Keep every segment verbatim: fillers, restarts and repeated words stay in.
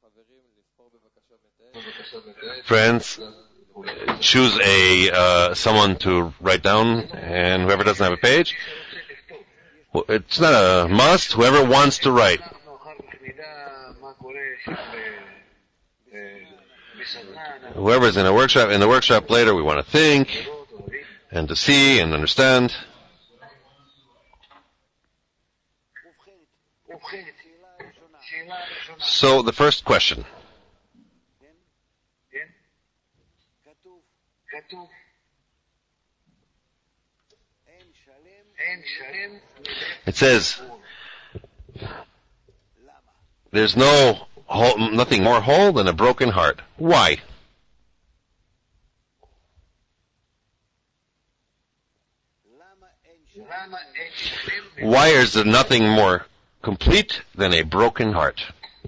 Friends, choose a uh, someone to write down, and whoever doesn't have a page, well, it's not a must. Whoever wants to write. Whoever's in a workshop, in the workshop later, we want to think and to see and understand. So the first question. It says, there's no whole, nothing more whole than a broken heart. Why? Why is there nothing more complete than a broken heart?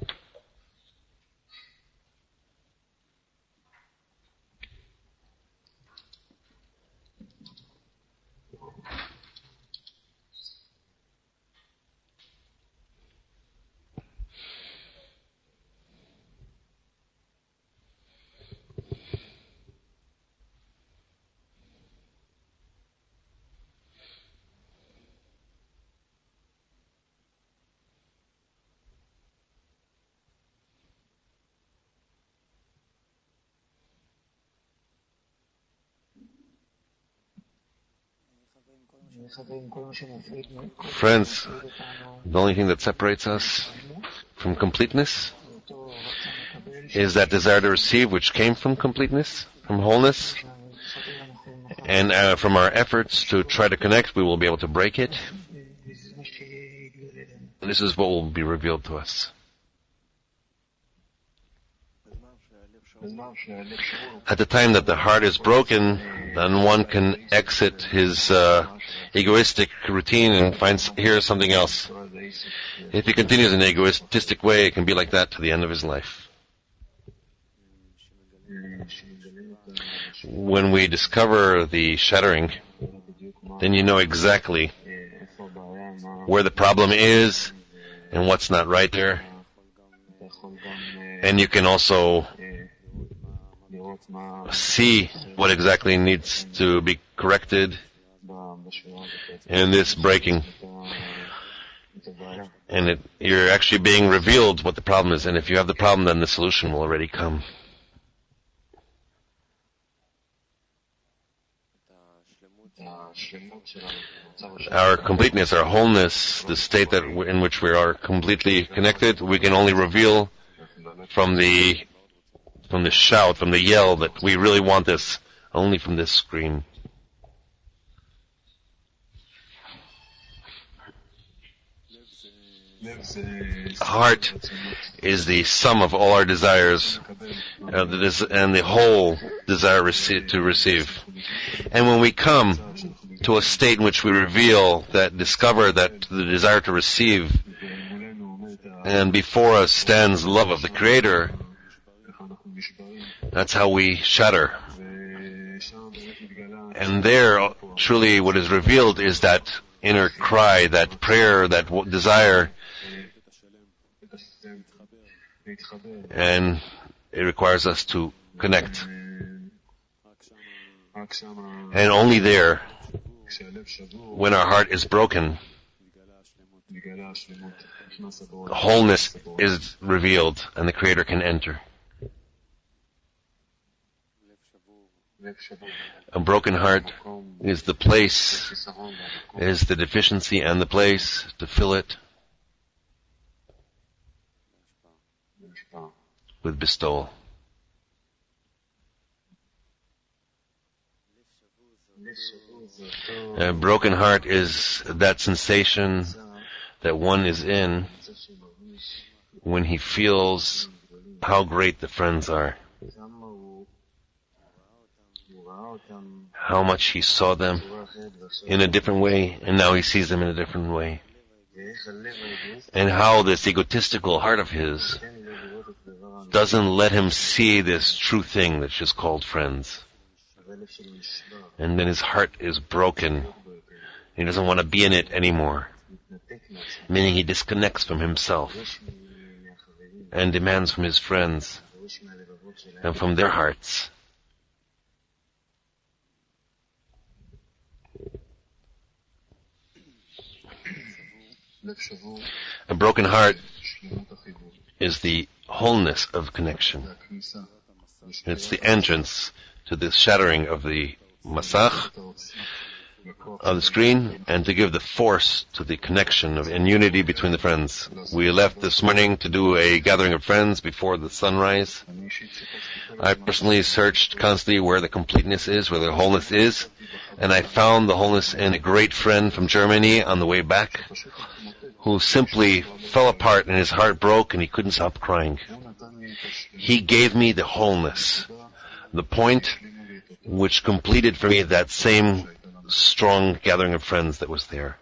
Friends, the only thing that separates us from completeness is that desire to receive, which came from completeness, from wholeness. And uh, from our efforts to try to connect, we will be able to break it. This is what will be revealed to us. At the time that the heart is broken, then one can exit his uh, egoistic routine and find hear something else. If he continues in an egoistic way, it can be like that to the end of his life. When we discover the shattering, then you know exactly where the problem is and what's not right there. And you can also see what exactly needs to be corrected in this breaking. And it, you're actually being revealed what the problem is. And if you have the problem, then the solution will already come. Our completeness, our wholeness, the state that in which we are completely connected, we can only reveal from the from the shout, from the yell that we really want this, only from this scream. Heart is the sum of all our desires, uh, the des- and the whole desire rece- to receive. And when we come to a state in which we reveal that, discover that the desire to receive, and before us stands the love of the Creator, that's how we shatter. And there, truly what is revealed is that inner cry, that prayer, that w- desire. And it requires us to connect. And only there, when our heart is broken, wholeness is revealed and the Creator can enter. A broken heart is the place, is the deficiency and the place to fill it with bestowal. A broken heart is that sensation that one is in when he feels how great the friends are, how much he saw them in a different way, and now he sees them in a different way, and how this egotistical heart of his doesn't let him see this true thing that's just called friends. And then his heart is broken. He doesn't want to be in it anymore, meaning he disconnects from himself. and demands from his friends and from their hearts. A broken heart is the wholeness of connection. It's the entrance to the shattering of the masach, of the screen, and to give the force to the connection of, and unity between the friends. We left this morning to do a gathering of friends before the sunrise. I personally searched constantly where the completeness is, where the wholeness is, and I found the wholeness in a great friend from Germany on the way back, who simply fell apart and his heart broke and he couldn't stop crying. He gave me the wholeness, the point which completed for me that same strong gathering of friends that was there.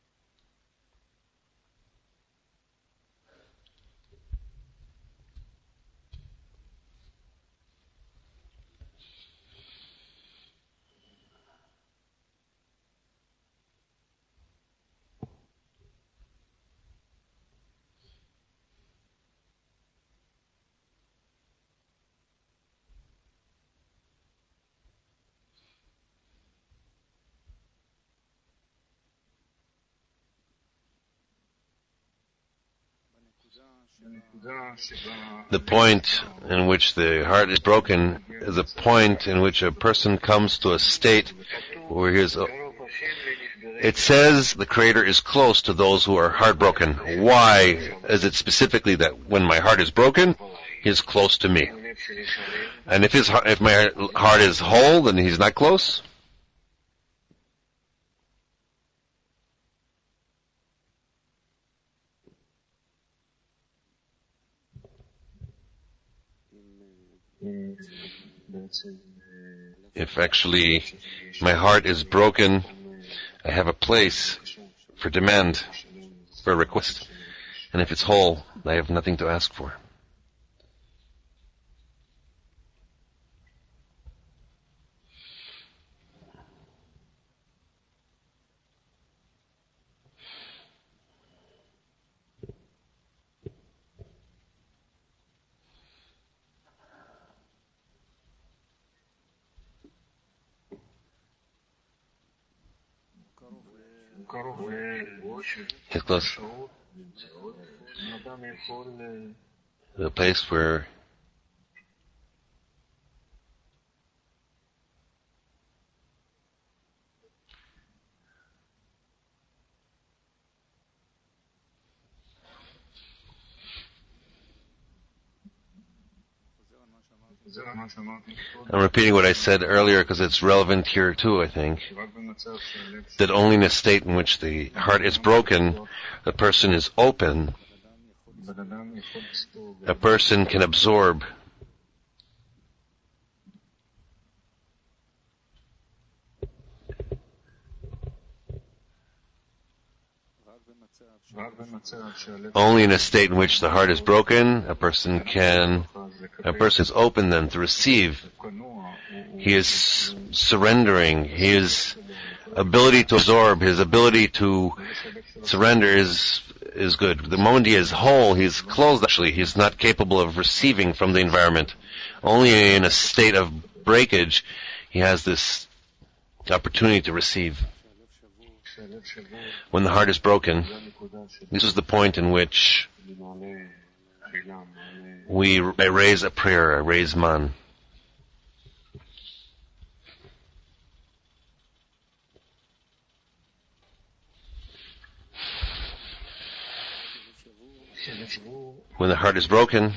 The point in which the heart is broken is a point in which a person comes to a state where he is. It says the Creator is close to those who are heartbroken. Why is it specifically that when my heart is broken, He is close to me? And if his if my heart is whole, then He's not close? If actually my heart is broken, I have a place for demand, for a request. And if it's whole, I have nothing to ask for. It's close. The place where I'm repeating what I said earlier because it's relevant here too, I think. That only in a state in which the heart is broken, the person is open, a person can absorb only in a state in which the heart is broken, a person can, a person is open then to receive. He is surrendering. His ability to absorb, his ability to surrender is is good. The moment he is whole, he's closed actually. He's not capable of receiving from the environment. Only in a state of breakage, he has this opportunity to receive. When the heart is broken, this is the point in which we I raise a prayer, I raise man. When the heart is broken,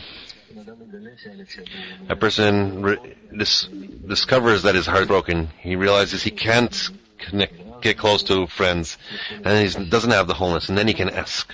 a person re- dis- discovers that his heart is broken. He realizes he can't connect, get close to friends, and he doesn't have the wholeness, and then he can ask.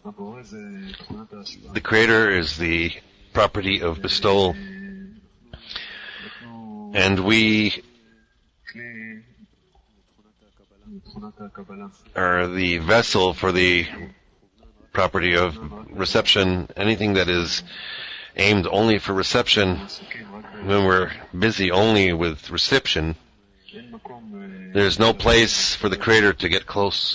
The Creator is the property of bestowal, and we are the vessel for the property of reception. Anything that is aimed only for reception, when we're busy only with reception, there's no place for the Creator to get close.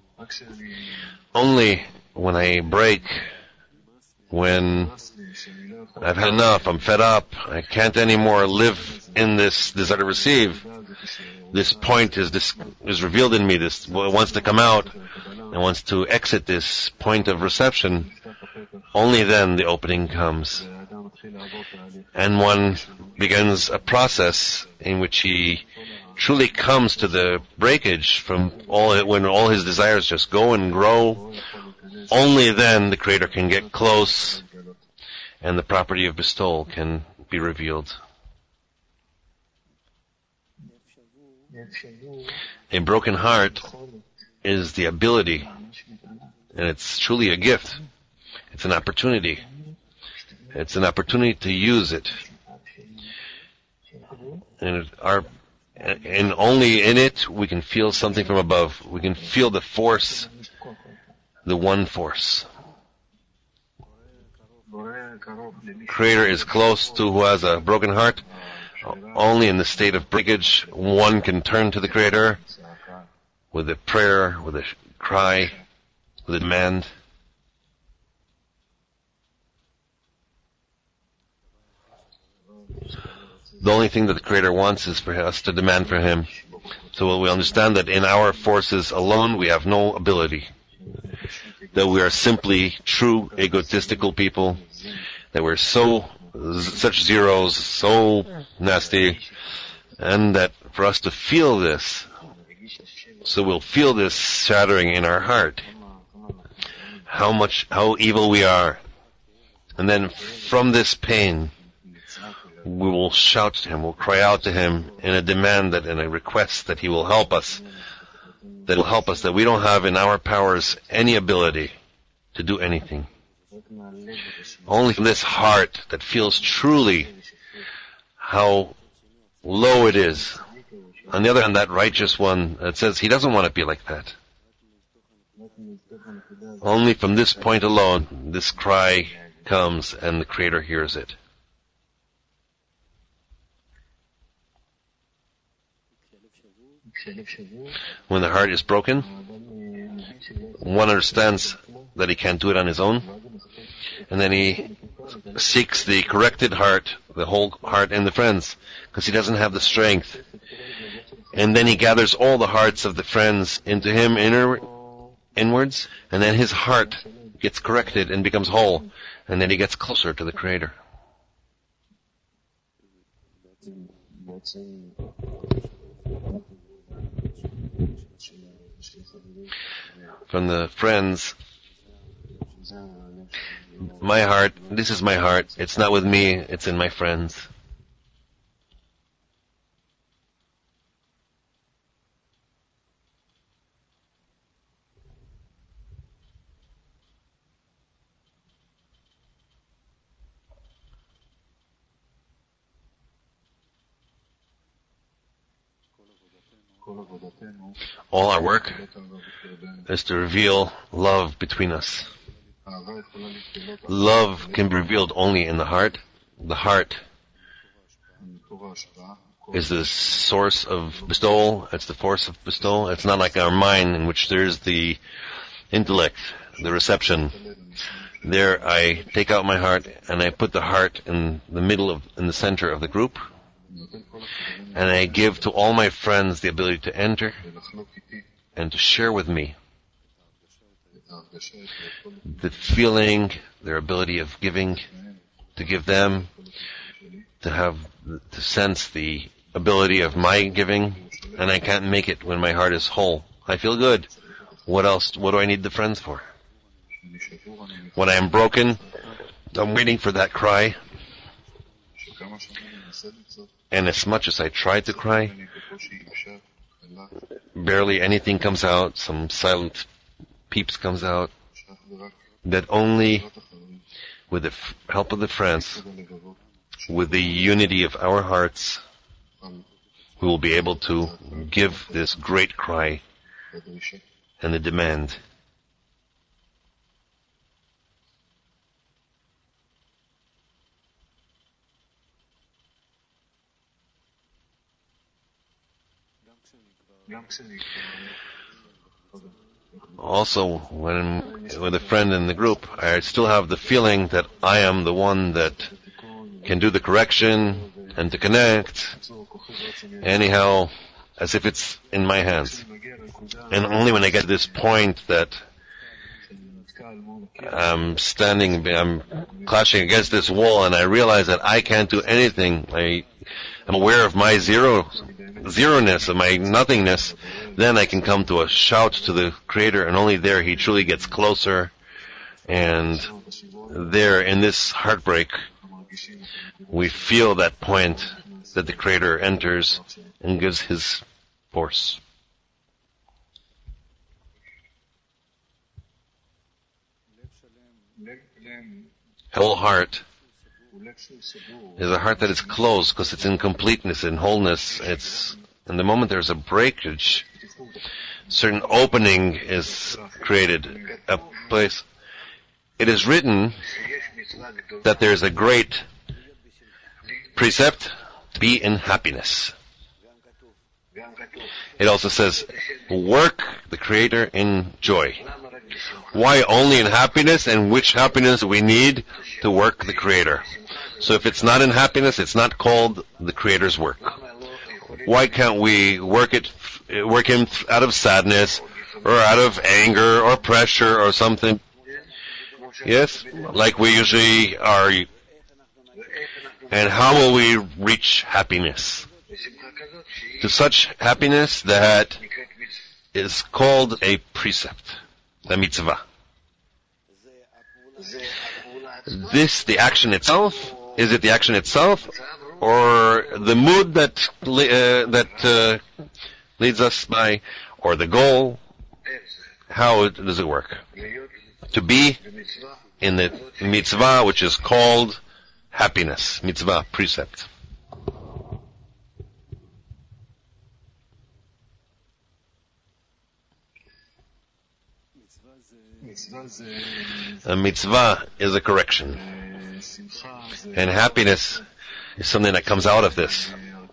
Only when I break, when I've had enough, I'm fed up, I can't anymore live in this desire to receive, this point is this is revealed in me, this wants to come out and wants to exit this point of reception, only then the opening comes. And one begins a process in which he truly comes to the breakage from all, when all his desires just go and grow. Only then the Creator can get close and the property of bestowal can be revealed. A broken heart is the ability, and it's truly a gift. It's an opportunity. It's an opportunity to use it. And it, our, and only in it we can feel something from above. We can feel the force, the one force. Creator is close to who has a broken heart. Only in the state of breakage one can turn to the Creator with a prayer, with a cry, with a demand. The only thing that the Creator wants is for us to demand for Him. So we understand that in our forces alone we have no ability. That we are simply true egotistical people. That we're so, such zeros, so nasty. And that for us to feel this, so we'll feel this shattering in our heart. How much, how evil we are. And then from this pain, we will shout to Him, we'll cry out to Him in a demand that, in a request that He will help us, that He will help us, that we don't have in our powers any ability to do anything. Only from this heart that feels truly how low it is. On the other hand, that righteous one, it says he doesn't want to be like that. Only from this point alone, this cry comes and the Creator hears it. When the heart is broken, one understands that he can't do it on his own, and then he seeks the corrected heart, the whole heart and the friends, because he doesn't have the strength. And then he gathers all the hearts of the friends into him inner, inwards, and then his heart gets corrected and becomes whole, and then he gets closer to the Creator. From the friends, my heart, this is my heart, it's not with me, it's in my friends. All our work is to reveal love between us. Love can be revealed only in the heart. The heart is the source of bestowal. It's the force of bestowal. It's not like our mind in which there's the intellect, the reception. There I take out my heart and I put the heart in the middle of, in the center of the group. And I give to all my friends the ability to enter and to share with me the feeling, their ability of giving, to give them, to have, to sense the ability of my giving, and I can't make it when my heart is whole. I feel good. What else, what do I need the friends for? When I am broken, I'm waiting for that cry. And as much as I try to cry, barely anything comes out. Some silent peeps comes out. that only with the f- help of the friends, with the unity of our hearts, we will be able to give this great cry and the demand. Also, when with a friend in the group, I still have the feeling that I am the one that can do the correction and to connect, anyhow, as if it's in my hands. And only when I get to this point that I'm standing, I'm clashing against this wall, and I realize that I can't do anything, I am aware of my zero, zero-ness, of my nothingness, then I can come to a shout to the Creator, and only there He truly gets closer, and there, in this heartbreak, we feel that point that the Creator enters and gives His force. Whole heart is a heart that is closed because it's in completeness, in wholeness. It's, in the moment there's a breakage, certain opening is created, a place. It is written that there's a great precept, be in happiness. It also says, work the Creator in joy. Why only in happiness, and which happiness we need to work the Creator? So if it's not in happiness, it's not called the Creator's work. Why can't we work it, work Him out of sadness, or out of anger, or pressure, or something? Yes, like we usually are. And how will we reach happiness? To such happiness that is called a precept, the mitzvah. This, the action itself, is it the action itself, or the mood that uh, that uh, leads us by, or the goal? How does it work? To be in the mitzvah, which is called happiness, mitzvah, precept. A mitzvah is a correction. And happiness is something that comes out of this,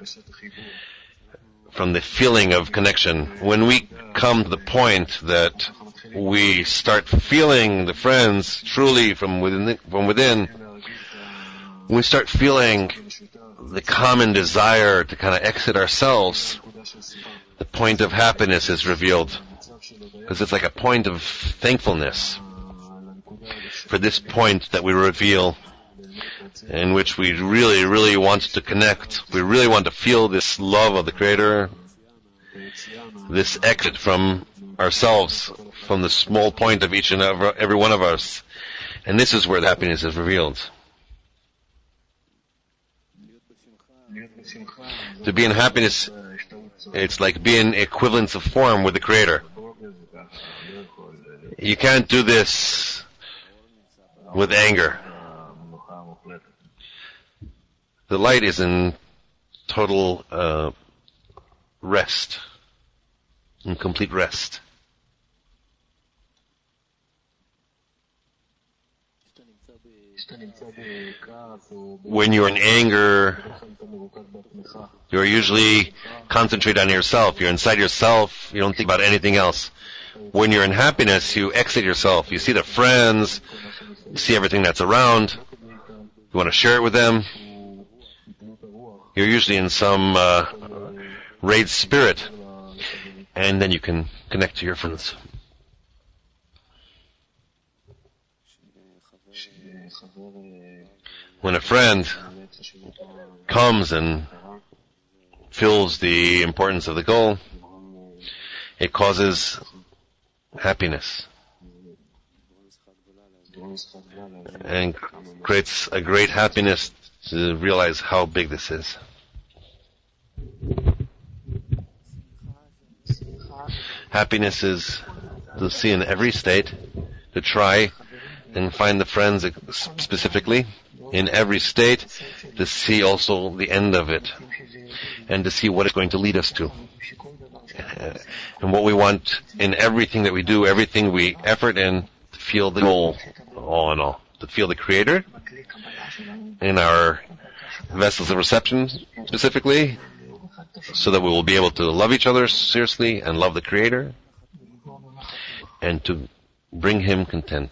from the feeling of connection. When we come to the point that we start feeling the friends truly from within, from within, when we start feeling the common desire to kind of exit ourselves, the point of happiness is revealed. Because it's like a point of thankfulness for this point that we reveal, in which we really, really want to connect. We really want to feel this love of the Creator, this exit from ourselves, from the small point of each and every one of us. And this is where the happiness is revealed. To be in happiness, it's like being equivalence of form with the Creator. You can't do this with anger. The light is in total uh, rest, in complete rest. When you're in anger, you're usually concentrated on yourself. You're inside yourself. You don't think about anything else. When you're in happiness, you exit yourself. You see the friends. You see everything that's around. You want to share it with them. You're usually in some uh, raised spirit. And then you can connect to your friends. When a friend comes and feels the importance of the goal, it causes happiness and creates a great happiness to realize how big this is. Happiness is to see in every state, to try and find the friends specifically in every state, to see also the end of it, and to see what it's going to lead us to. Uh, and what we want in everything that we do, everything we effort in, to feel the goal, all in all, to feel the Creator in our vessels of reception specifically, so that we will be able to love each other seriously and love the Creator, and to bring Him content.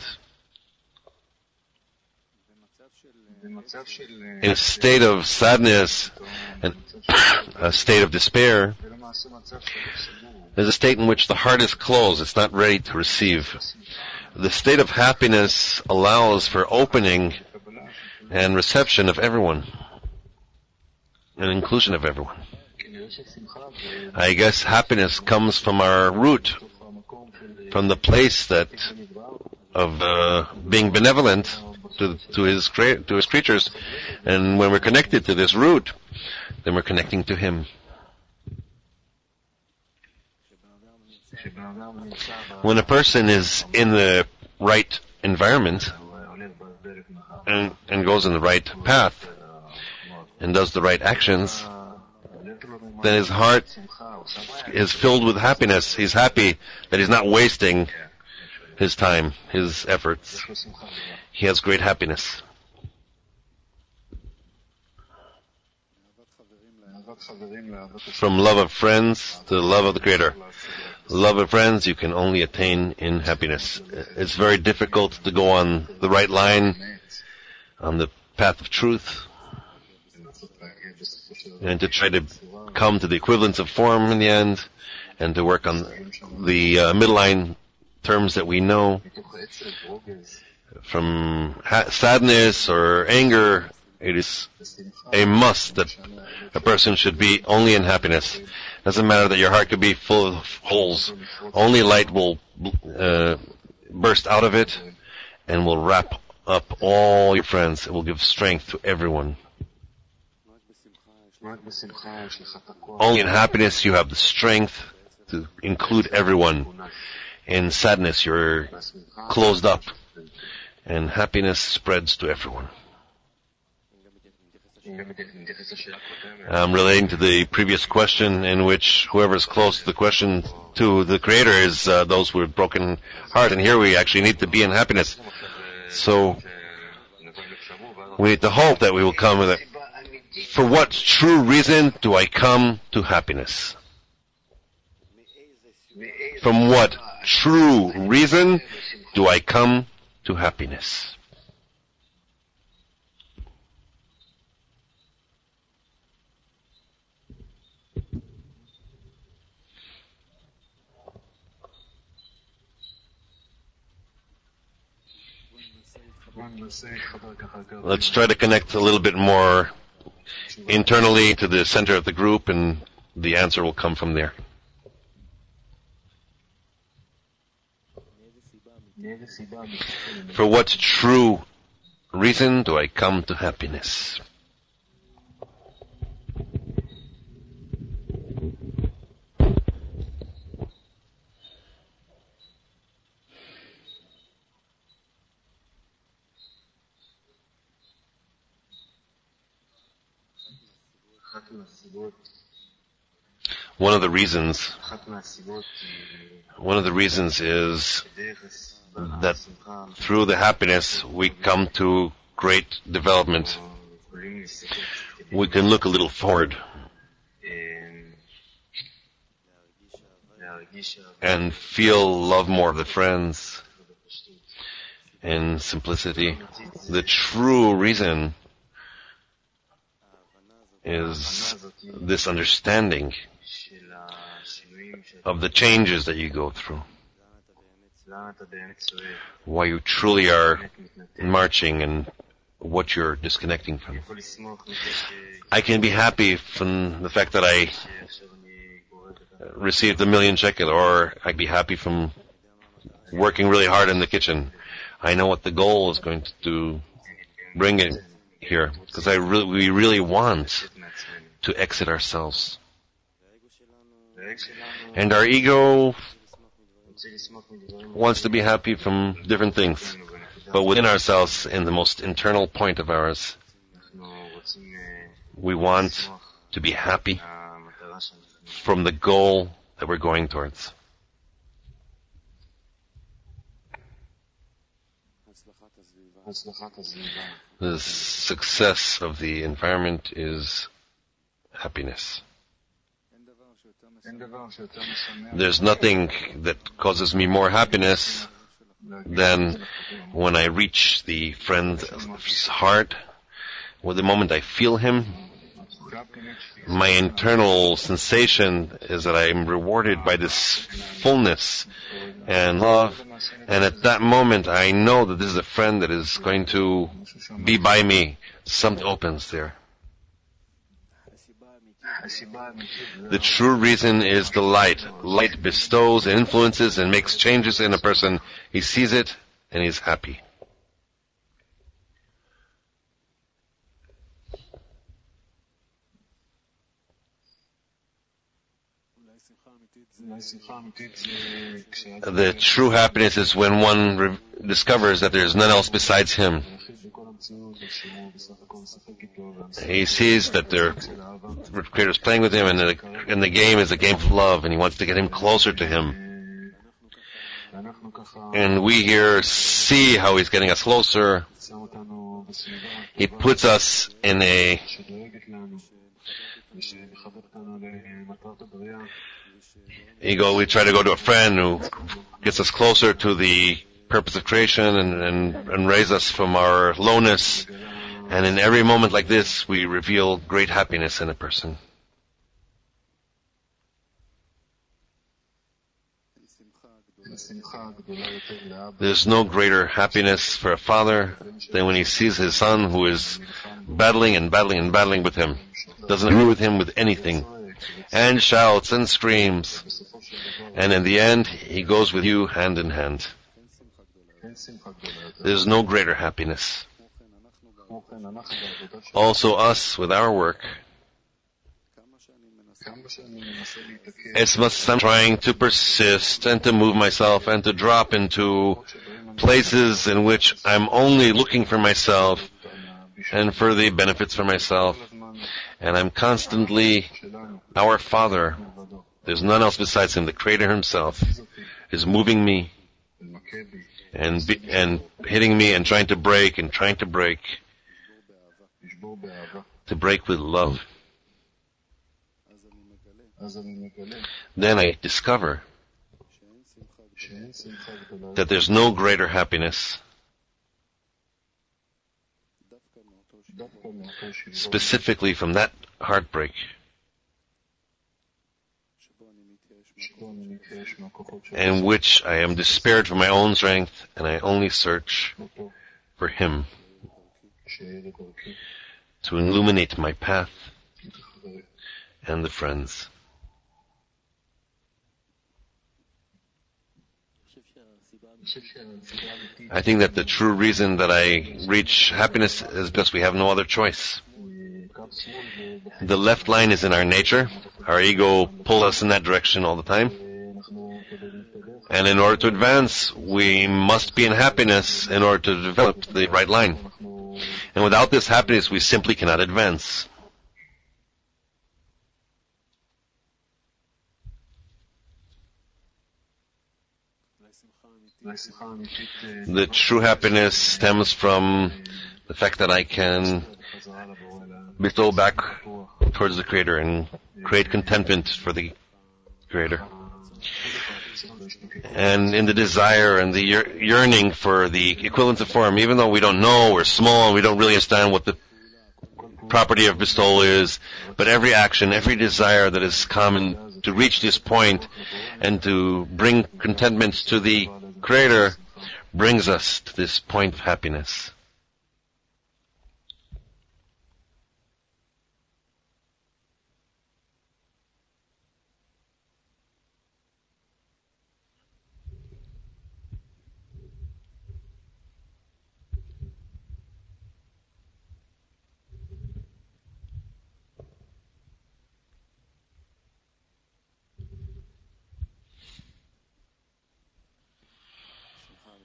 In a state of sadness and a state of despair, there's a state in which the heart is closed, it's not ready to receive. The state of happiness allows for opening and reception of everyone, and inclusion of everyone. I guess happiness comes from our root, from the place that of uh, being benevolent to, to his crea- to his creatures, and when we're connected to this root, then we're connecting to Him. When a person is in the right environment and, and goes in the right path and does the right actions, then his heart is filled with happiness. He's happy that he's not wasting his time, his efforts. He has great happiness. From love of friends to the love of the Creator. Love of friends you can only attain in happiness. It's very difficult to go on the right line, on the path of truth, and to try to come to the equivalence of form in the end, and to work on the uh, midline terms that we know. From ha- sadness or anger, it is a must that a person should be only in happiness. Doesn't matter that your heart could be full of holes. Only light will uh, burst out of it and will wrap up all your friends. It will give strength to everyone. Only in happiness you have the strength to include everyone. In sadness you're closed up, and happiness spreads to everyone. I'm relating to the previous question, in which whoever is close to the question to the Creator is uh, those with broken heart, and here we actually need to be in happiness. So we need to hope that we will come with it. For what true reason do I come to happiness? From what true reason do I come to happiness? Let's try to connect a little bit more internally to the center of the group, and the answer will come from there. For what true reason do I come to happiness? One of the reasons, one of the reasons is that through the happiness we come to great development. We can look a little forward and feel love more of the friends and simplicity. The true reason is this understanding of the changes that you go through. Why you truly are marching and what you're disconnecting from. I can be happy from the fact that I received a million shekel, or I'd be happy from working really hard in the kitchen. I know what the goal is going to do, bring it here, because I really, we really want to exit ourselves. And our ego wants to be happy from different things. but within ourselves, in the most internal point of ours, we want to be happy from the goal that we're going towards. The success of the environment is happiness. There's nothing that causes me more happiness than when I reach the friend's heart, or the moment I feel him. My internal sensation is that I am rewarded by this fullness and love, and at that moment I know that this is a friend that is going to be by me. Something opens there. The true reason is the light. Light bestows and influences and makes changes in a person. He sees it and he's happy. The true happiness is when one re- discovers that there is none else besides him. He sees that the Creator is playing with him, and the, and the game is a game of love, and he wants to get him closer to him. And we here see how he's getting us closer. He puts us in a You go, we try to go to a friend who gets us closer to the purpose of creation and, and, and raise us from our lowness. And in every moment like this, we reveal great happiness in a person. There's no greater happiness for a father than when he sees his son who is battling and battling and battling with him. Doesn't agree with him with anything. And shouts and screams. And in the end, he goes with you hand in hand. There's no greater happiness. Also us, with our work, it's much I'm trying to persist and to move myself and to drop into places in which I'm only looking for myself and for the benefits for myself. And I'm constantly, our Father, there's none else besides Him, the Creator Himself, is moving me and be, and hitting me and trying to break and trying to break, to break with love. Then I discover that there's no greater happiness specifically from that heartbreak in which I am despaired from my own strength and I only search for Him to illuminate my path and the friends. I think that the true reason that I reach happiness is because we have no other choice. The left line is in our nature. Our ego pulls us in that direction all the time. And in order to advance, we must be in happiness in order to develop the right line. And without this happiness, we simply cannot advance. The true happiness stems from the fact that I can bestow back towards the Creator and create contentment for the Creator. And in the desire and the yearning for the equivalence of form, even though we don't know, we're small, and we don't really understand what the property of bestowal is, but every action, every desire that is common to reach this point and to bring contentment to the Creator brings us to this point of happiness.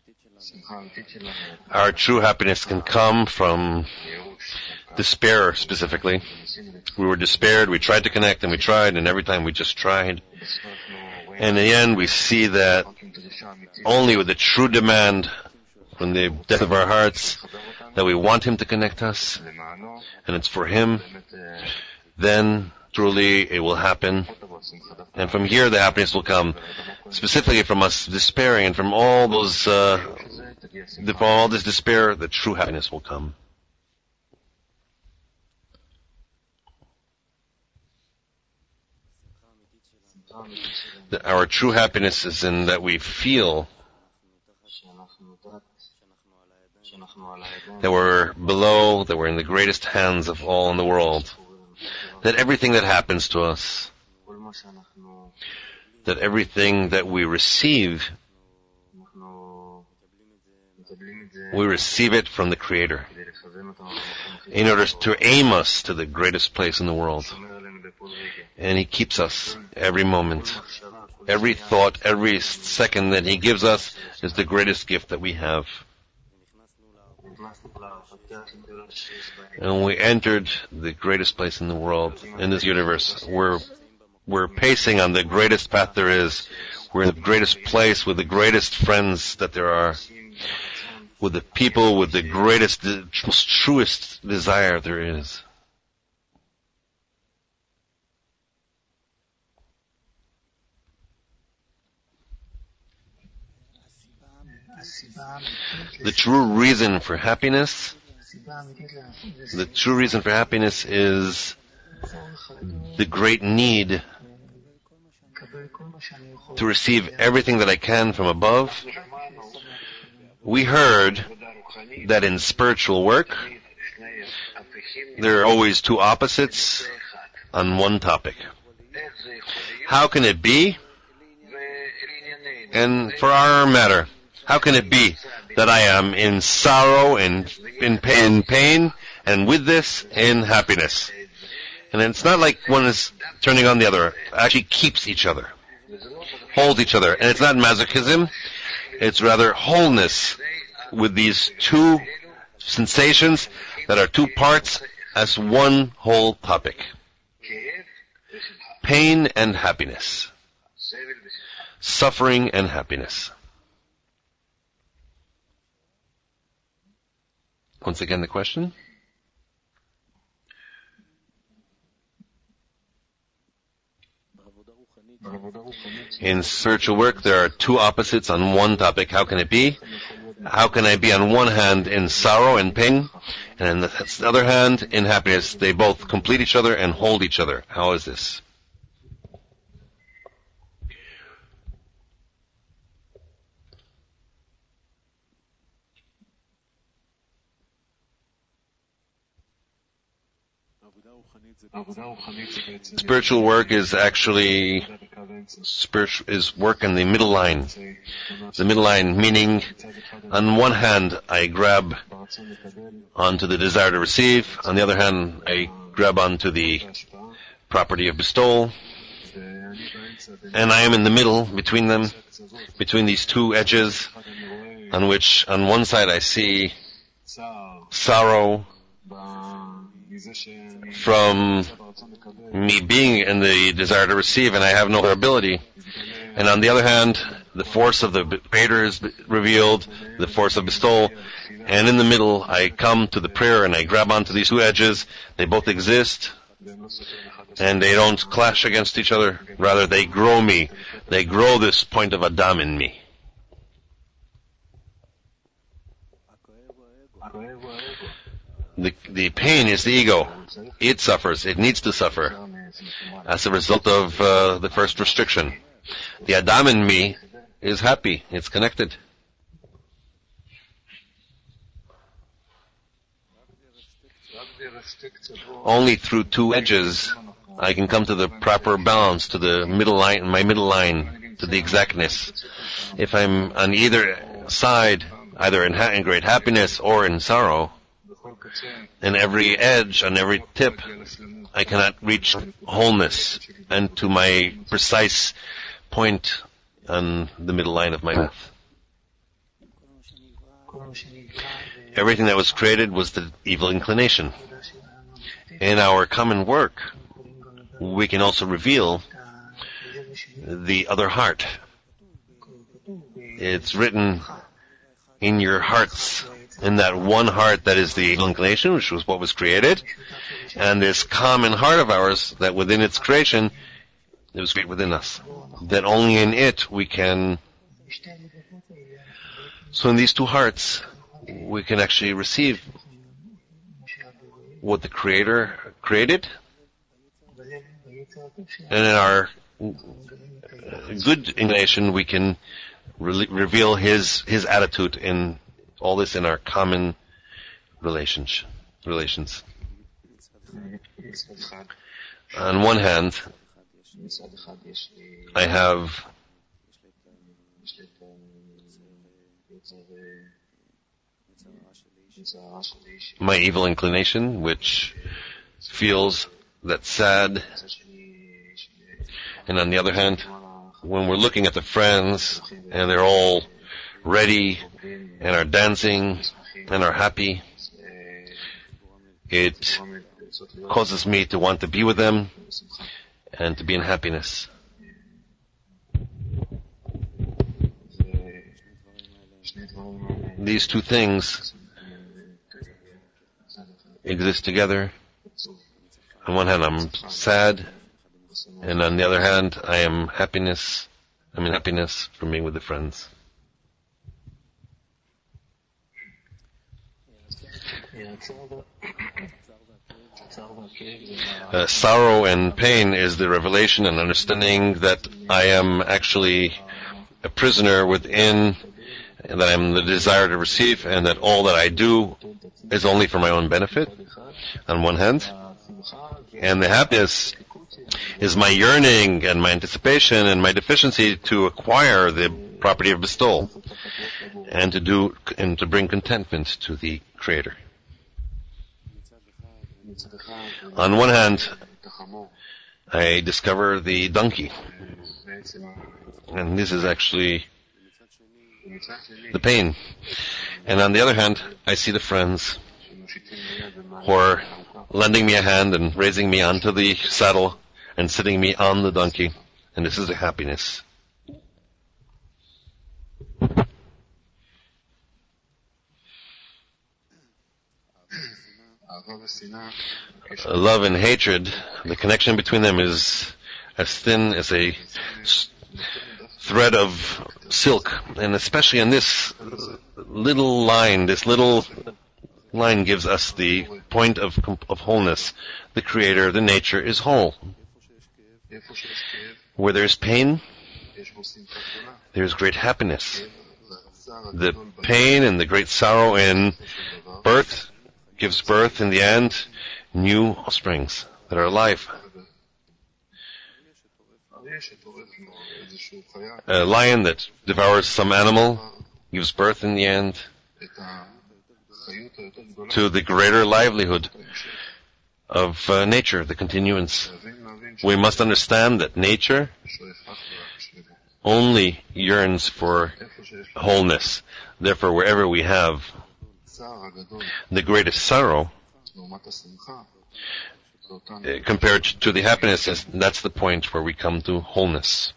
Our true happiness can come from despair, specifically. We were despaired, we tried to connect, and we tried, and every time we just tried. And in the end, we see that only with the true demand from the depth of our hearts that we want Him to connect us, and it's for Him, then truly it will happen. And from here the happiness will come, specifically from us despairing, and from all those, uh, from all this despair, the true happiness will come. Our true happiness is in that we feel that we're below, that we're in the greatest hands of all in the world, that everything that happens to us, that everything that we receive, we receive it from the Creator in order to aim us to the greatest place in the world. And He keeps us every moment. Every thought, every second that He gives us is the greatest gift that we have. And we entered the greatest place in the world, in this universe. We're, we're pacing on the greatest path there is. We're in the greatest place with the greatest friends that there are, with the people with the greatest, the truest desire there is. The true reason for happiness, the true reason for happiness is the great need to receive everything that I can from above. We heard that in spiritual work, there are always two opposites on one topic. How can it be? And for our matter, how can it be that I am in sorrow and in pain, and with this, in happiness? And it's not like one is turning on the other. It actually keeps each other, holds each other. And it's not masochism. It's rather wholeness with these two sensations that are two parts as one whole topic. Pain and happiness. Suffering and happiness. Once again, the question. In spiritual work, there are two opposites on one topic. How can it be? How can I be on one hand in sorrow and pain, and on the other hand in happiness? They both complete each other and hold each other. How is this? Spiritual work is actually spiritual is work in the middle line. The middle line meaning, on one hand, I grab onto the desire to receive. On the other hand, I grab onto the property of bestowal. And I am in the middle between them, between these two edges, on which, on one side, I see sorrow from me being in the desire to receive, and I have no ability. And on the other hand, the force of the Creator is revealed, the force of bestowal, and in the middle, I come to the prayer and I grab onto these two edges. They both exist, and they don't clash against each other. Rather, they grow me. They grow this point of Adam in me. The, the pain is the ego. It suffers. It needs to suffer as a result of uh, the first restriction. The Adam in me is happy. It's connected. Only through two edges I can come to the proper balance, to the middle line, my middle line, to the exactness. If I'm on either side, either in, ha- in great happiness or in sorrow, in every edge, on every tip, I cannot reach wholeness and to my precise point on the middle line of my path. Everything that was created was the evil inclination. In our common work, we can also reveal the other heart. It's written in your hearts, in that one heart that is the evil inclination, which was what was created, and this common heart of ours that within its creation, it was created within us. That only in it we can... So in these two hearts, we can actually receive what the Creator created, and in our good inclination, we can re- reveal His His attitude in all this in our common relations. Relations. On one hand, I have my evil inclination, which feels that sad. And on the other hand, when we're looking at the friends and they're all ready and are dancing and are happy, it causes me to want to be with them and to be in happiness. These two things exist together. On one hand, I'm sad, and on the other hand, I am happiness. I'm in happiness from being with the friends. Uh, sorrow and pain is the revelation and understanding that I am actually a prisoner within, and that I'm the desire to receive, and that all that I do is only for my own benefit, on one hand. And the happiness is my yearning and my anticipation and my deficiency to acquire the property of bestowal, and to do and to bring contentment to the Creator. On one hand, I discover the donkey, and this is actually the pain. And on the other hand, I see the friends who are lending me a hand and raising me onto the saddle and sitting me on the donkey, and this is the happiness. Love and hatred, the connection between them is as thin as a thread of silk, and especially in this little line, this little line gives us the point of of wholeness. The Creator, the nature, is whole. Where there's pain, there's great happiness. The pain and the great sorrow in birth gives birth, in the end, new offsprings that are alive. A lion that devours some animal gives birth, in the end, to the greater livelihood of uh, nature, the continuance. We must understand that nature only yearns for wholeness. Therefore, wherever we have the greatest sorrow, compared to the happiness, that's the point where we come to wholeness.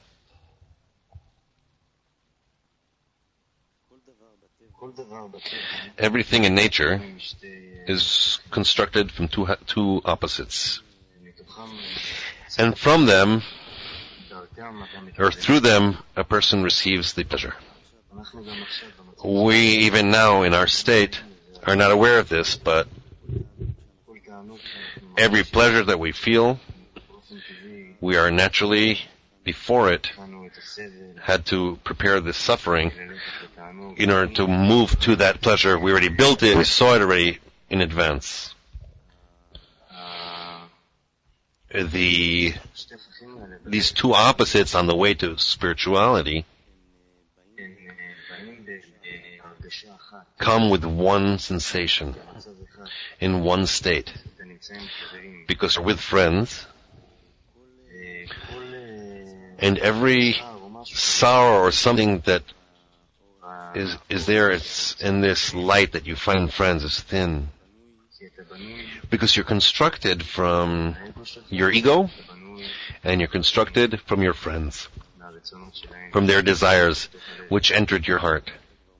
Everything in nature is constructed from two two opposites, and from them, or through them, a person receives the pleasure. We, even now in our state, are not aware of this, but every pleasure that we feel, we are naturally, before it, had to prepare this suffering in order to move to that pleasure. We already built it, we saw it already in advance. The, these two opposites on the way to spirituality come with one sensation, in one state. Because we're with friends, and every sorrow or something that is, is there it's in this light that you find friends is thin. Because you're constructed from your ego, and you're constructed from your friends, from their desires, which entered your heart.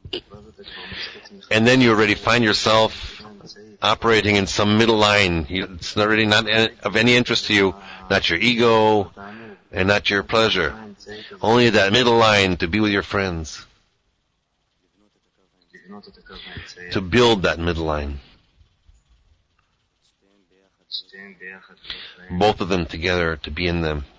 And then you already find yourself operating in some middle line. It's already not of any interest to you, not your ego, and not your pleasure. Only that middle line to be with your friends. To build that middle line. Both of them together, to be in them.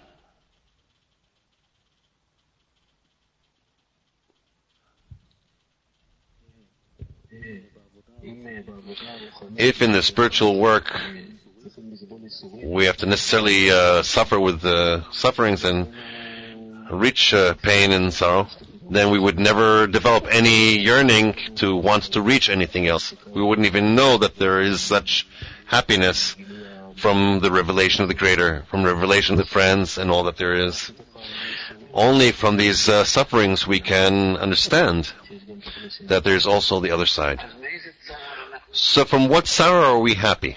If in the spiritual work we have to necessarily uh, suffer with uh, sufferings and reach uh, pain and sorrow, then we would never develop any yearning to want to reach anything else. We wouldn't even know that there is such happiness from the revelation of the Creator, from the revelation of the friends and all that there is. Only from these uh, sufferings we can understand that there's also the other side. So from what sorrow are we happy?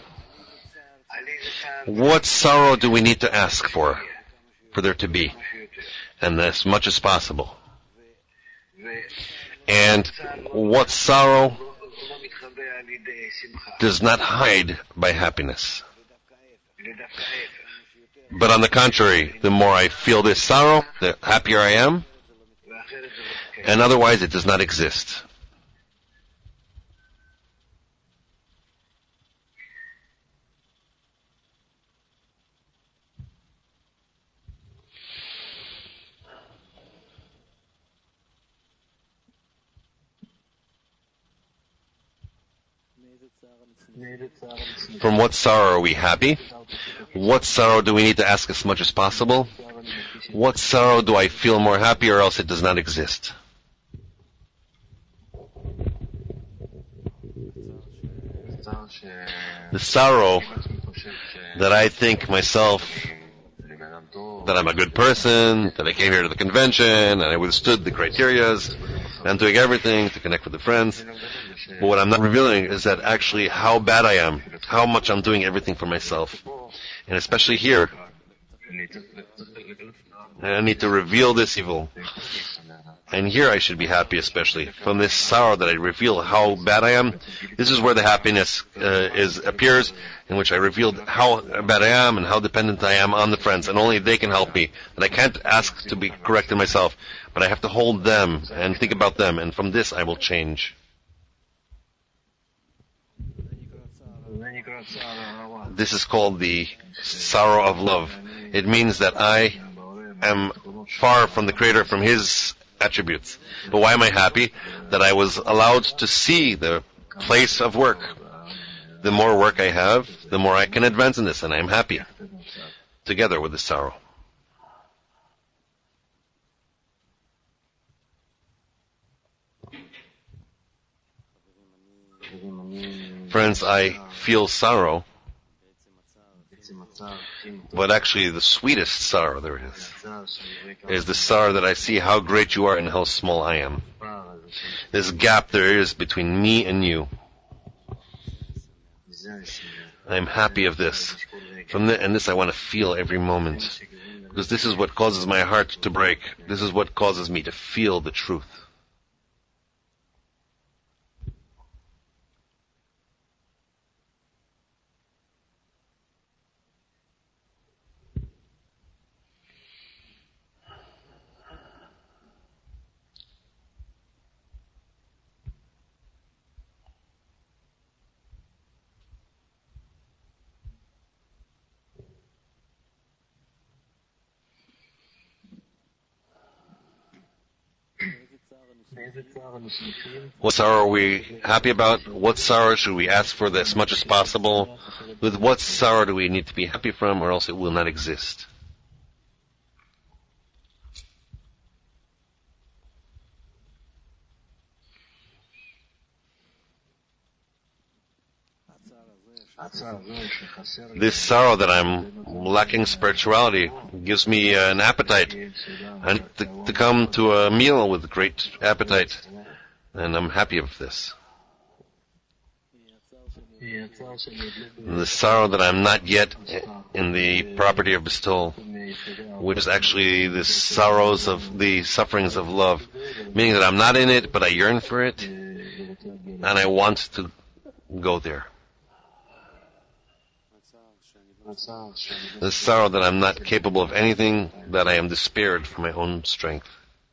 What sorrow do we need to ask for, for there to be? And as much as possible. And what sorrow does not hide by happiness? But on the contrary, the more I feel this sorrow, the happier I am. And otherwise it does not exist. From what sorrow are we happy? What sorrow do we need to ask as much as possible? What sorrow do I feel more happy, or else it does not exist? The sorrow that I think myself that I'm a good person, that I came here to the convention, and I withstood the criterias, and I'm doing everything to connect with the friends. But what I'm not revealing is that actually how bad I am, how much I'm doing everything for myself. And especially here, I need to reveal this evil. And here I should be happy, especially from this sorrow that I reveal how bad I am. This is where the happiness uh, is appears, in which I revealed how bad I am and how dependent I am on the friends, and only they can help me. And I can't ask to be corrected myself, but I have to hold them and think about them, and from this I will change. This is called the sorrow of love. It means that I am far from the Creator, from His attributes. But why am I happy? That I was allowed to see the place of work. The more work I have, the more I can advance in this, and I am happy, together with the sorrow. Friends, I feel sorrow, but actually the sweetest sorrow there is, is the sorrow that I see how great you are and how small I am. This gap there is between me and you. I'm happy of this. From the, and this I want to feel every moment. Because this is what causes my heart to break. This is what causes me to feel the truth. What sorrow are we happy about? What sorrow should we ask for as much as possible? With what sorrow do we need to be happy from, or else it will not exist? This sorrow that I'm lacking spirituality gives me uh, an appetite, and to, to come to a meal with great appetite. And I'm happy of this. The sorrow that I'm not yet in the property of bestowal, which is actually the sorrows of the sufferings of love, meaning that I'm not in it, but I yearn for it, and I want to go there. The sorrow that I'm not capable of anything, that I am despaired for my own strength.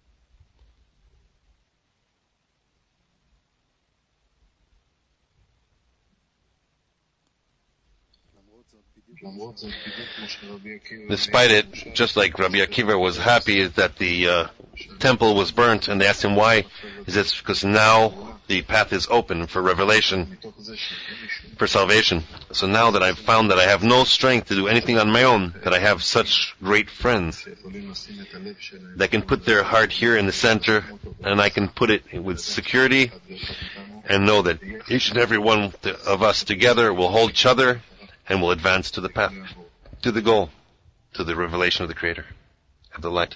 Despite it, just like Rabbi Akiva was happy that the uh, temple was burnt, and they asked him why, he says, because now the path is open for revelation, for salvation. So now that I've found that I have no strength to do anything on my own, that I have such great friends that can put their heart here in the center, and I can put it with security, and know that each and every one of us together will hold each other, and will advance to the path, to the goal, to the revelation of the Creator, of the light.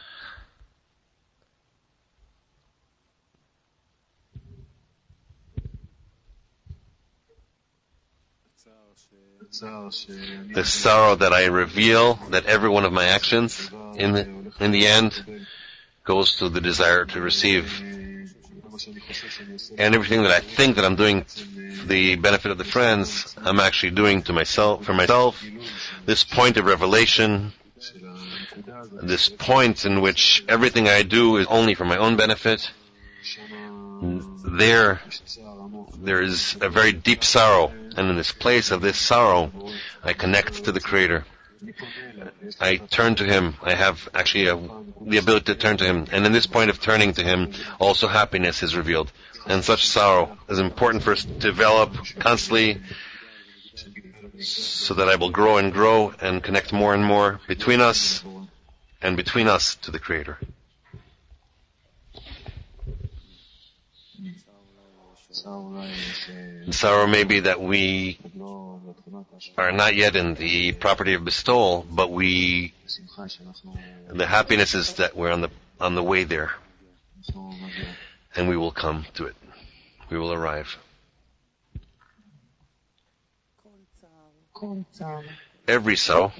The sorrow that I reveal, that every one of my actions, in the, in the end, goes to the desire to receive. And everything that I think that I'm doing for the benefit of the friends, I'm actually doing to myself, for myself. This point of revelation, this point in which everything I do is only for my own benefit, there, there is a very deep sorrow. And in this place of this sorrow, I connect to the Creator. I turn to Him. I have actually a, the ability to turn to Him. And in this point of turning to Him, also happiness is revealed. And such sorrow is important for us to develop constantly, so that I will grow and grow and connect more and more between us and between us to the Creator. The sorrow may be that we are not yet in the property of bestowal, but we, the happiness is that we're on the on the way there, and we will come to it. We will arrive. Every sorrow,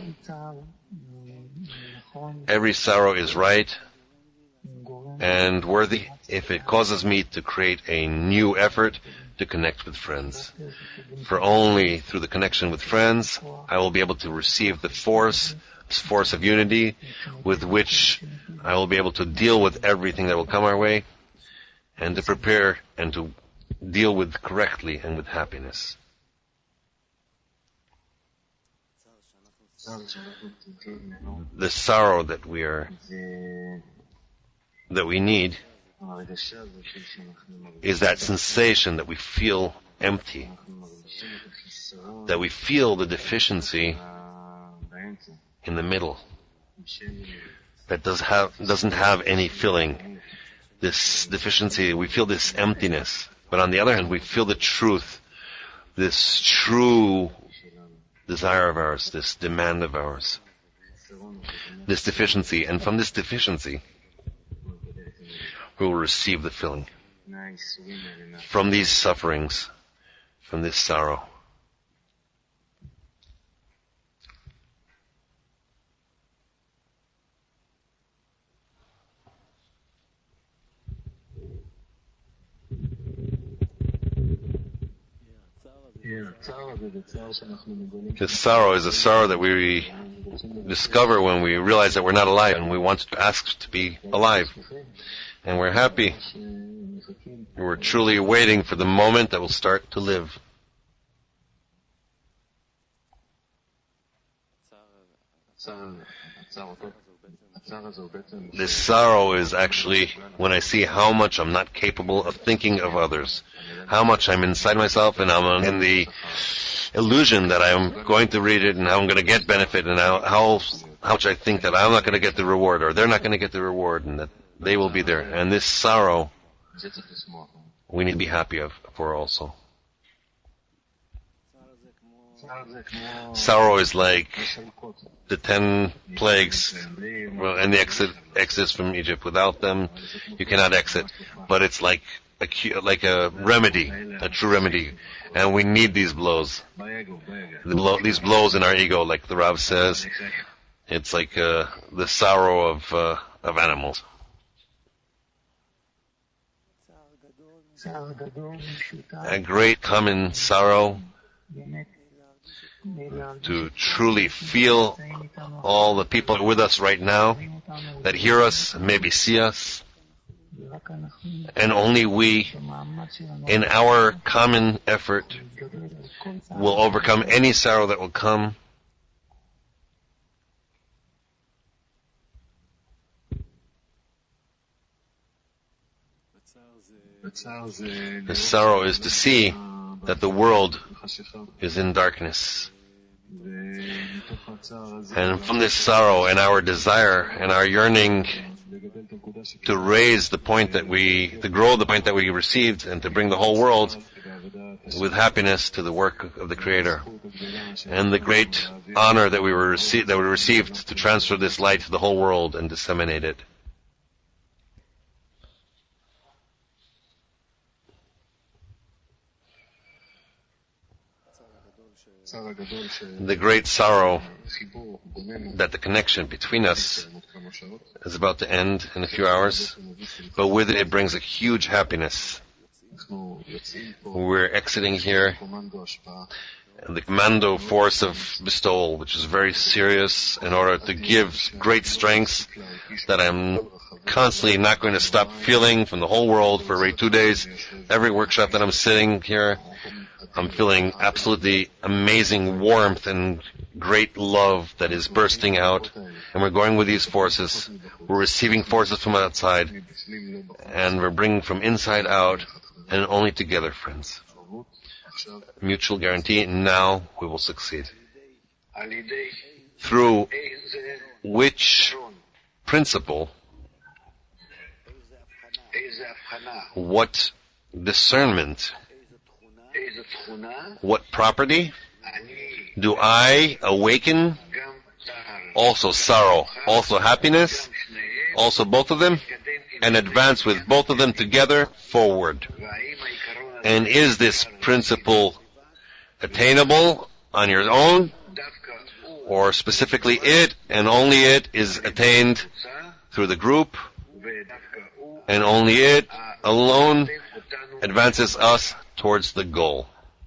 every sorrow is right and worthy if it causes me to create a new effort to connect with friends. For only through the connection with friends, I will be able to receive the force, this force of unity, with which I will be able to deal with everything that will come our way, and to prepare and to deal with correctly and with happiness. The sorrow that we are that we need is that sensation that we feel empty, that we feel the deficiency in the middle, that does have, doesn't have any filling. This deficiency, we feel this emptiness, but on the other hand, we feel the truth, this true desire of ours, this demand of ours, this deficiency, and from this deficiency, we will receive the filling. From these sufferings, from this sorrow. This sorrow is a sorrow that we discover when we realize that we're not alive, and we want to ask to be alive. And we're happy. We're truly waiting for the moment that we'll start to live. This sorrow is actually when I see how much I'm not capable of thinking of others, how much I'm inside myself, and I'm in the illusion that I'm going to read it and how I'm going to get benefit, and how how, how much I think that I'm not going to get the reward, or they're not going to get the reward, and that they will be there. And this sorrow we need to be happy of for also. Sorrow is like the ten plagues and the exit, exits from Egypt. Without them, you cannot exit. But it's like a cu- like a remedy, a true remedy. And we need these blows. The blow, these blows in our ego, like the Rav says, it's like uh, the sorrow of uh, of animals. A great common sorrow to truly feel all the people with us right now that hear us, maybe see us, and only we, in our common effort, will overcome any sorrow that will come. The sorrow is to see that the world is in darkness. And from this sorrow and our desire and our yearning to raise the point that we, to grow the point that we received and to bring the whole world with happiness to the work of the Creator. And the great honor that we were received, that we received to transfer this light to the whole world and disseminate it. The great sorrow that the connection between us is about to end in a few hours, but with it it brings a huge happiness. We're exiting here, the commando force of bestowal, which is very serious, in order to give great strengths that I'm constantly not going to stop feeling from the whole world for already two days. Every workshop that I'm sitting here, I'm feeling absolutely amazing warmth and great love that is bursting out. And we're going with these forces. We're receiving forces from outside. And we're bringing from inside out. And only together, friends. Mutual guarantee. Now we will succeed. Through which principle, what discernment, what property do I awaken? Also sorrow, also happiness, also both of them, and advance with both of them together forward. And is this principle attainable on your own, or specifically it and only it is attained through the group, and only it alone advances us towards the goal?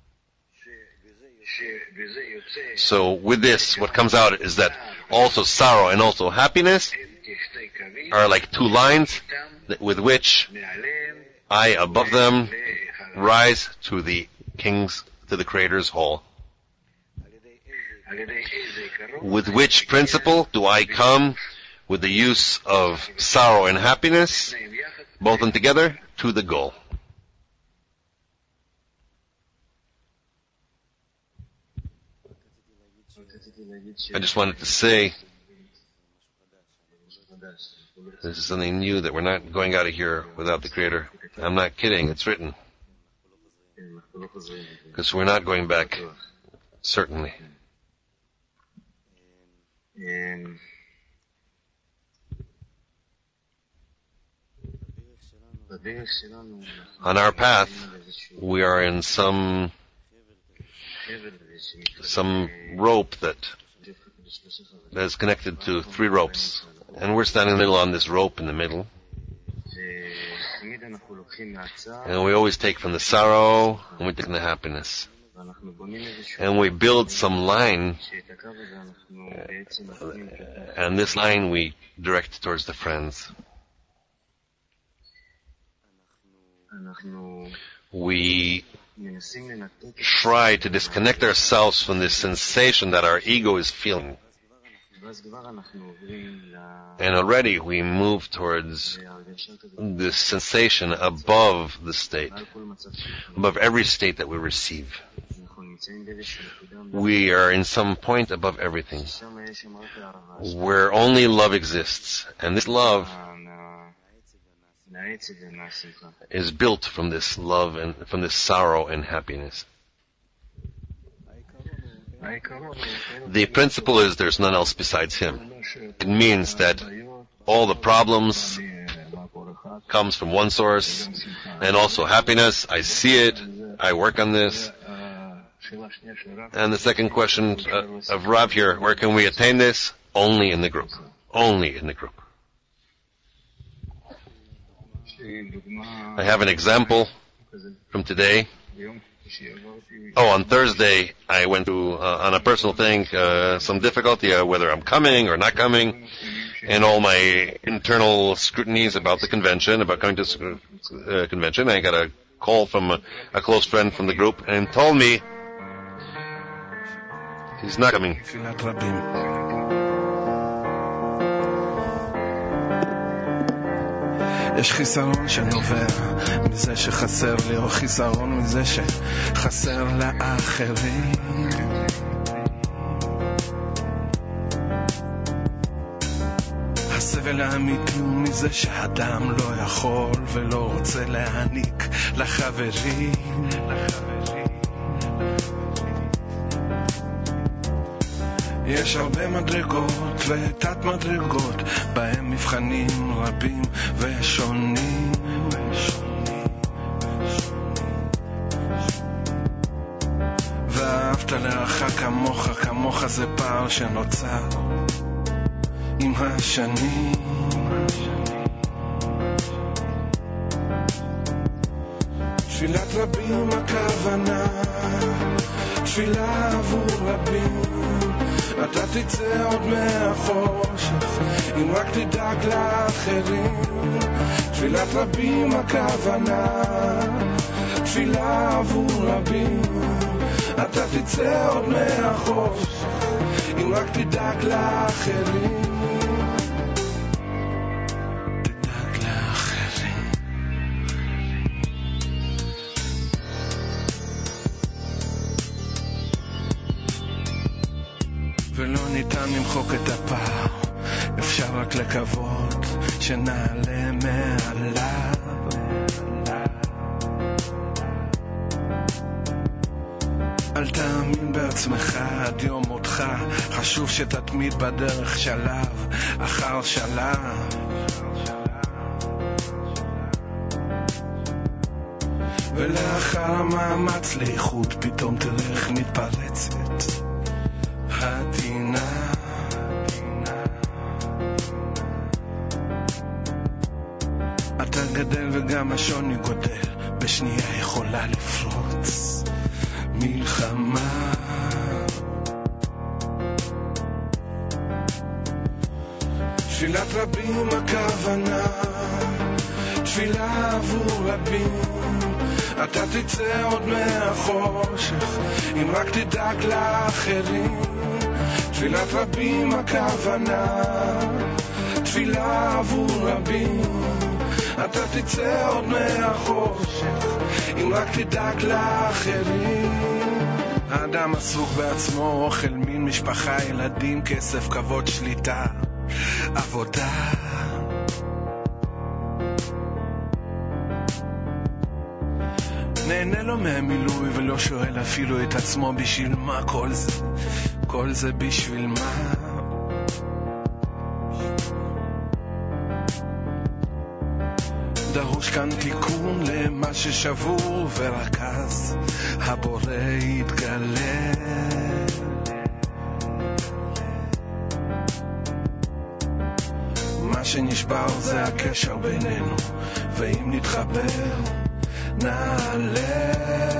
So with this, what comes out is that also sorrow and also happiness are like two lines with which I, above them, rise to the King's, to the Creator's hall. With which principle do I come with the use of sorrow and happiness, both of them together, to the goal? I just wanted to say, this is something new, that we're not going out of here without the Creator. I'm not kidding, it's written. Because we're not going back, certainly. On our path, we are in some some rope that that is connected to three ropes, and we're standing in the middle on this rope in the middle, and we always take from the sorrow and we take from the happiness, and we build some line, and this line we direct towards the friends. We try to disconnect ourselves from this sensation that our ego is feeling. And already we move towards this sensation above the state, above every state that we receive. We are in some point above everything, where only love exists. And this love is built from this love and from this sorrow and happiness. The principle is there's none else besides Him. It means that all the problems comes from one source, and also happiness. I see it. I work on this. And the second question uh, of Rav here, where can we attain this? Only in the group. Only in the group. I have an example from today. Oh, on Thursday, I went to, uh, on a personal thing, uh, some difficulty, uh, whether I'm coming or not coming, and all my internal scrutinies about the convention, about coming to the uh, convention. I got a call from a, a close friend from the group and told me he's not coming. יש חיסרון שנובע מזה שחסר לי, או חיסרון מזה שחסר לאחרים. הסבל האמיתי הוא מזה שהאדם לא יכול ולא רוצה להעניק לחברים. יש הרבה מדרגות ותת מדרגות, בהם מבחנים רבים ושונים. ואהבת לרעך כמוך, כמוך זה פער שנוצר עם השנים. תפילת רבים הכוונה, תפילה עבור רבים. אתה תצא עוד מהחושך אם רק תדאג לאחרים. תפילת רבים הכוונה, תפילה עבור רבים. אתה תצא עוד מהחושך אם רק תדאג לאחרים. תדאג לאחרים. ולא ניתן למחוק את הפער, אפשר רק לקוות שנעלה מעליו. אל תאמין בעצמך עד יום מותך, חשוב שתתמיד בדרך שלב אחר שלב. ולאחר המאמץ לאיחוד פתאום תלך מתפרצת הטינה. אתה גדל וגם השוני גודל, בשנייה יכולה לפרוץ מלחמה. תפילת רבים הכוונה, תפילה עבור רבים. אתה תצא עוד מהחושך אם רק תדאג לאחרים. תפילת רבים הכוונה, תפילה עבור רבים. אתה תצא עוד מהחושך אם רק תדאג לאחרים. האדם עסוק בעצמו, אוכל, מין, משפחה, ילדים, כסף, כבוד, שליטה, עבודה. נהנה לו מהמילוי ולא שואל אפילו את עצמו בשביל מה כל זה, כל זה בשביל מה. דרוש כאן תיקון למה ששבור, ורק אז הבורא יתגלה. מה שנשבר זה הקשר בינינו, ואם נתחבר נעלה.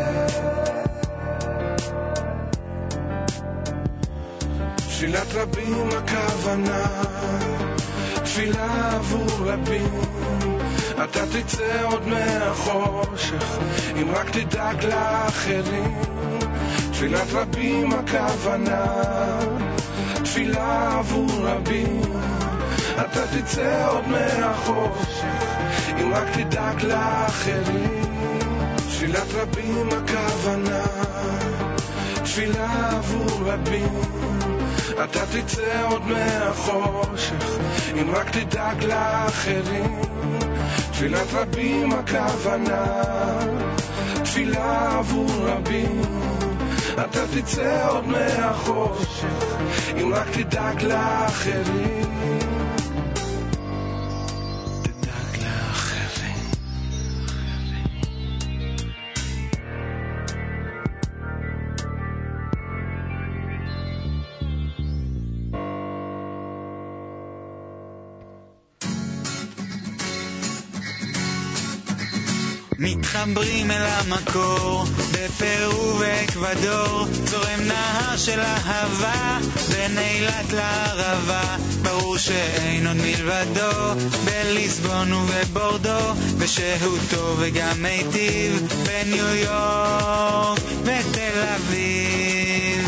תפילת רבים הכוונה, תפילה עבור רבים. אתה תצא עוד מהחושך אם רק תדאג לאחרים. תפילת רבים הכוונה, תפילה עבור רבים. אתה תצא עוד מהחושך אם רק תדאג לאחרים. תפילת רבים הכוונה, תפילה עבור רבים. אתה תצא עוד מהחושך אם רק תדאג לאחרים. תפילת רבים הכוונה, תפילה עבור רבים. אתה תצא עוד מהחושך אם רק תדאג לאחרים. תדאג לאחרים. מתחברים אל המקור, בפרו ואקוודור, זורם נהר של אהבה, בין אילת לערבה, ברור שאין עוד מלבדו, בליסבון ובבורדו, ושהותו וגם מיטיב, בניו יורק ותל אביב.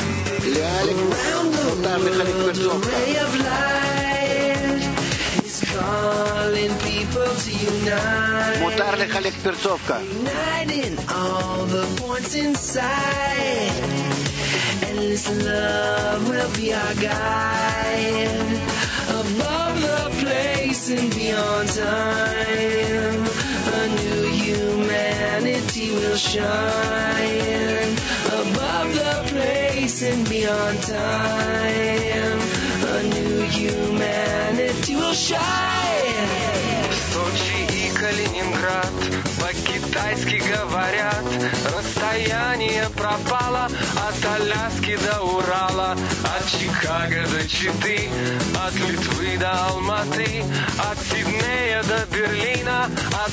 Calling people to unite. מותר לחלק פרצופקה. Uniting all the points inside. Endless love will be our guide. Above the place and beyond time, a new humanity will shine. Above the place and beyond time, a new humanity will shine. Сочи и Калининград по-китайски говорят. Расстояние пропало от Аляски до Урала, от Чикаго до Читы, от Литвы до Алматы, от Сиднея до Берлина, от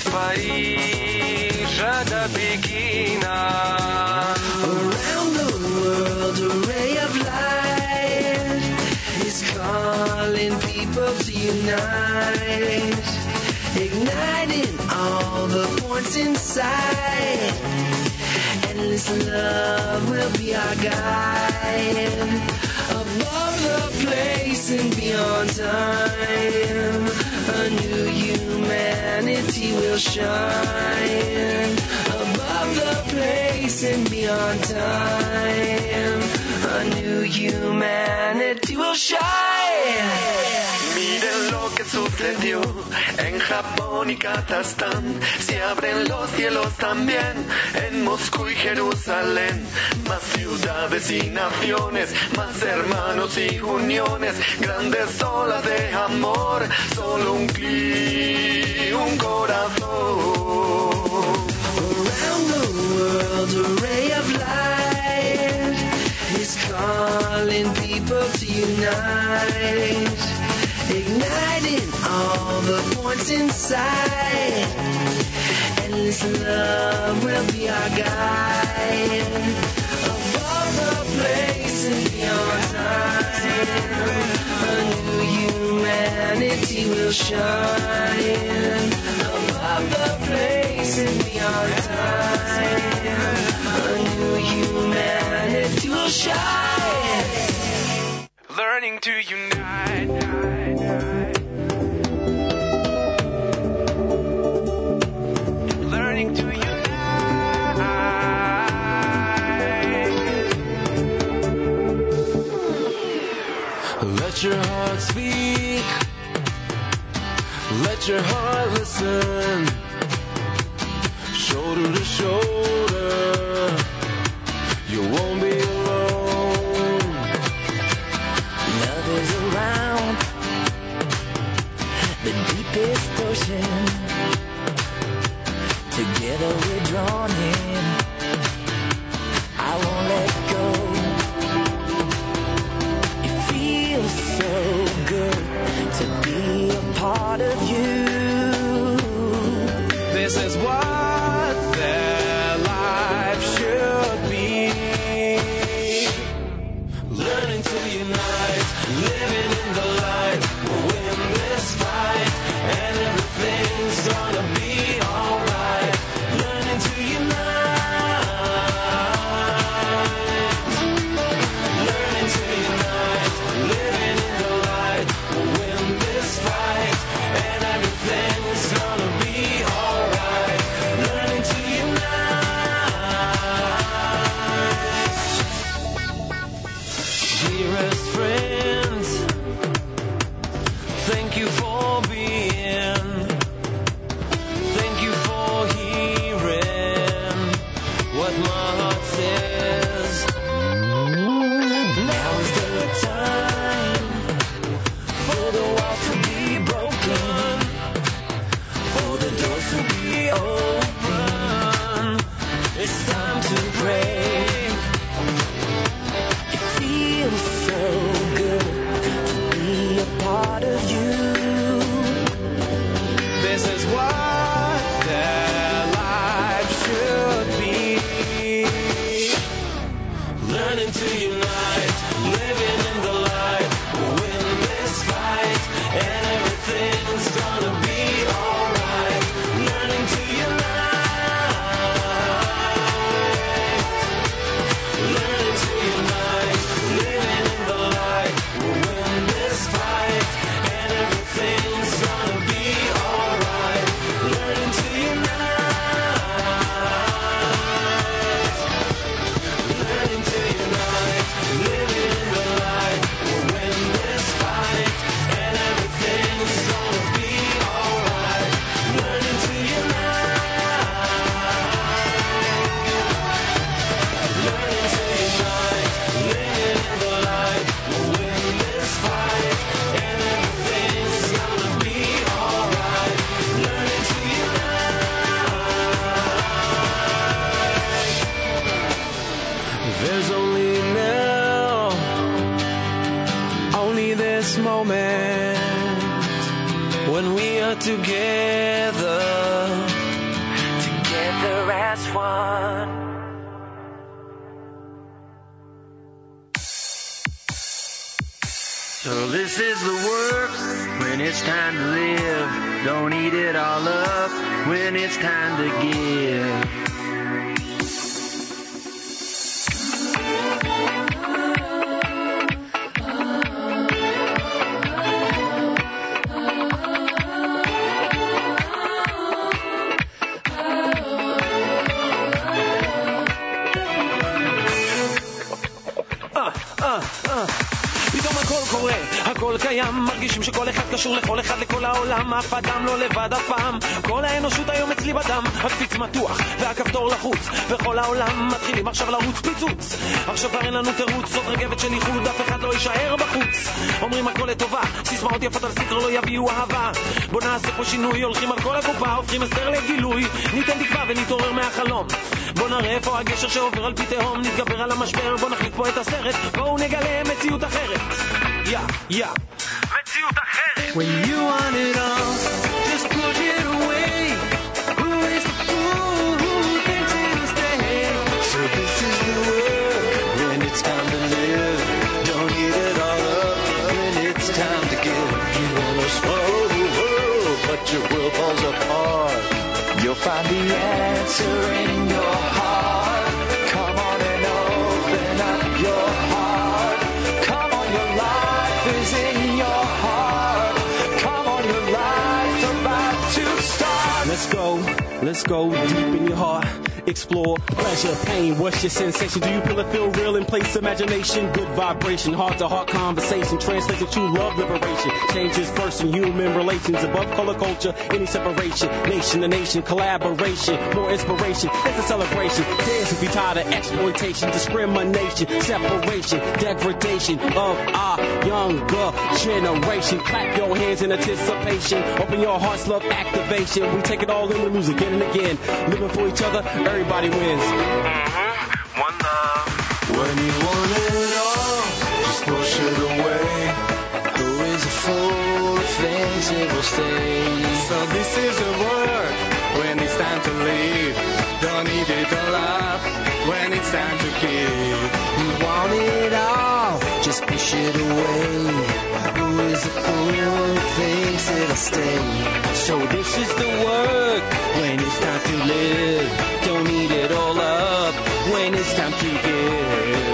Парижа до Пекина. Around the world, a ray of light is calling people to unite, igniting all the points inside. Endless love will be our guide. Above the place and beyond time, a new humanity will shine. Above the place and beyond time, a new humanity will shine. Miren lo que sucedió en Japón y Kazajstán. Se abren los cielos también en Moscú y Jerusalén. Más ciudades y naciones, más hermanos y uniones, grandes olas de amor, solo un clic, un corazón. Around the world, a ray of light is calling people to unite, igniting all the points inside. Endless love will be our guide. Above the place and beyond time, a new humanity will shine. Above the place and beyond time, a new humanity will shine. Learning to unite. Learning to unite. Let your heart speak. Let your heart listen. Shoulder to shoulder, you won't be alone. Love is around the deepest ocean. Together we're drawn in. I won't let go. It feels so good to be a part of you. This is what their life should be. Learning to unite, living in the light. We'll win this fight, and everything's gonna be alright. Learning to unite, learning to unite, living in the light. We'll win this fight, and everything's gonna be alright. Learning to unite. Dearest friends, thank you for being, thank you for hearing what my heart says. Now is the time for the walls to be broken, for together, together as one. So this is the work when it's time to live. Don't eat it all up when it's time to give. קורה, הכל קיים, מרגישים שכל אחד קשור לכל אחד, לכל העולם, אף אדם לא לבד אף פעם. כל האנושות היום אצלי בדם, הקפיץ מתוח והכפתור לחוץ, וכל העולם מתחילים עכשיו לרוץ פיצוץ. עכשיו כבר אין לנו תירוץ, זאת רגבת של ייחוד, אף אחד לא יישאר בחוץ. אומרים הכל לטובה, סיסמאות יפות על סטר לא יביאו אהבה. בוא נעשה פה שינוי, הולכים על כל הקופה, הופכים הסתר לגילוי, ניתן תקווה ונתעורר מהחלום. בוא נראה איפה הגשר שעובר על פי תהום, נתגבר על המשבר, בוא נחליט פה את הסרט, בואו נגלה מציאות אחרת. יא, יא, מציאות אחרת. When you want it all, just put it away. Who is the fool who thinks it'll stay? So this is the world when it's time to live. Don't eat it all up when it's time to give. You wanna swallow the world, but your world falls apart. You'll find the answer in your heart. Come on and open up your heart. Come on, your life is in your heart. Come on, your life's about to start. Let's go, let's go deep in your heart. Explore pleasure, pain, what's your sensation? Do you feel it feel real in place? Imagination, good vibration, heart-to-heart conversation, translated to love liberation, changes person, human relations, above color culture, any separation, nation to nation, collaboration, more inspiration, it's a celebration, dance if you're tired of exploitation, discrimination, separation, degradation of our younger generation. Clap your hands in anticipation, open your hearts, love activation, we take it all in the music again and again, living for each other. Everybody wins. Mm-hmm. One love. When you want it all, just push it away. Who is a fool who thinks it will stay? So this is a word when it's time to leave. Don't eat it all up when it's time to give. You want it all, just push it away. Who is a fool who thinks it'll stay? So this is the word when it's time to live. Don't eat it all up when it's time to give.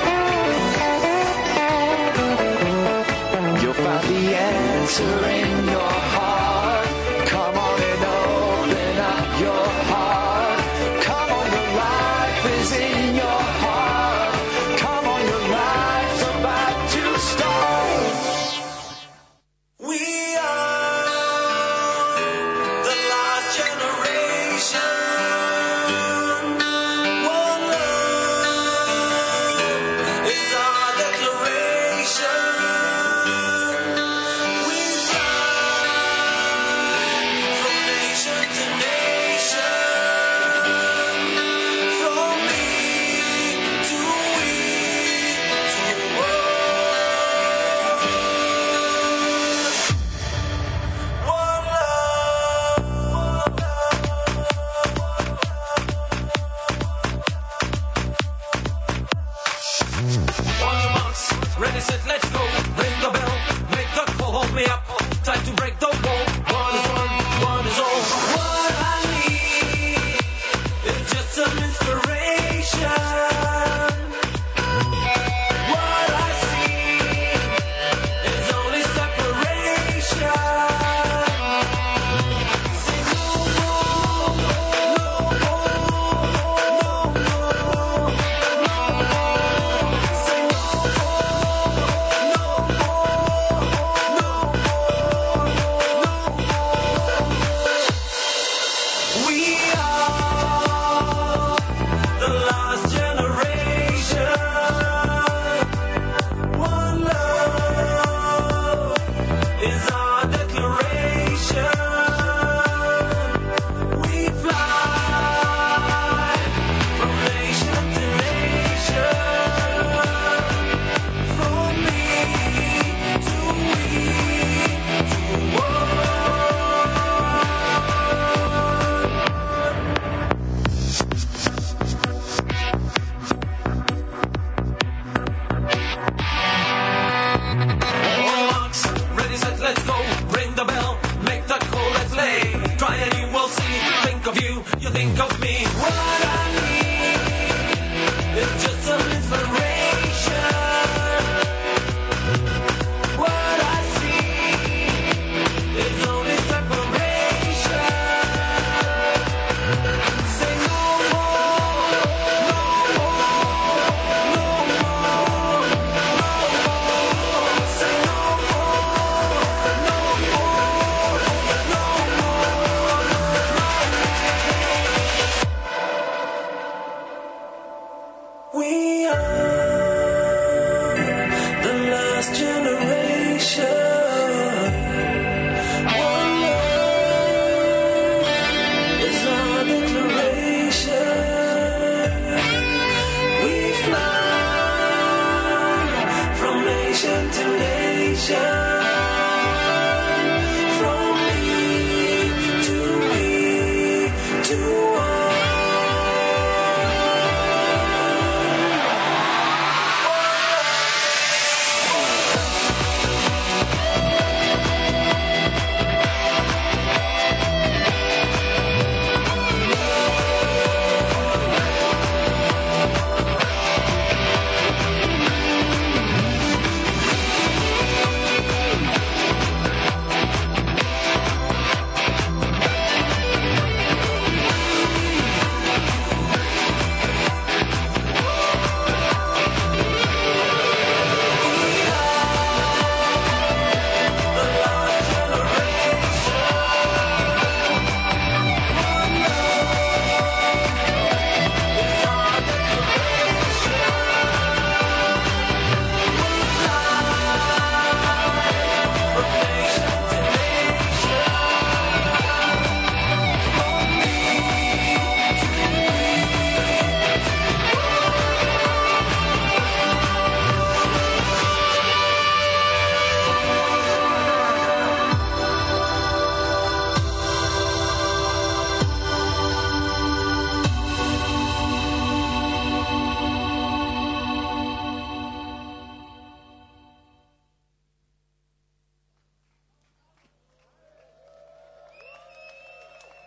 You'll find the answer in your heart. Come on and open up your heart. Come on, your life is in your heart. Come on, your life's about to start. We are the last generation. One love is our declaration. We stand. never think of me. What I need is just some inspiration. What I see is only separation. Say no more, no more, no more, no more. Say no more, no more, no more. We are the last generation. One love is our declaration. We fly from nation to nation, from me to me to all.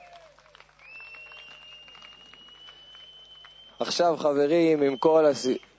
עכשיו חברים, עם כל, הס...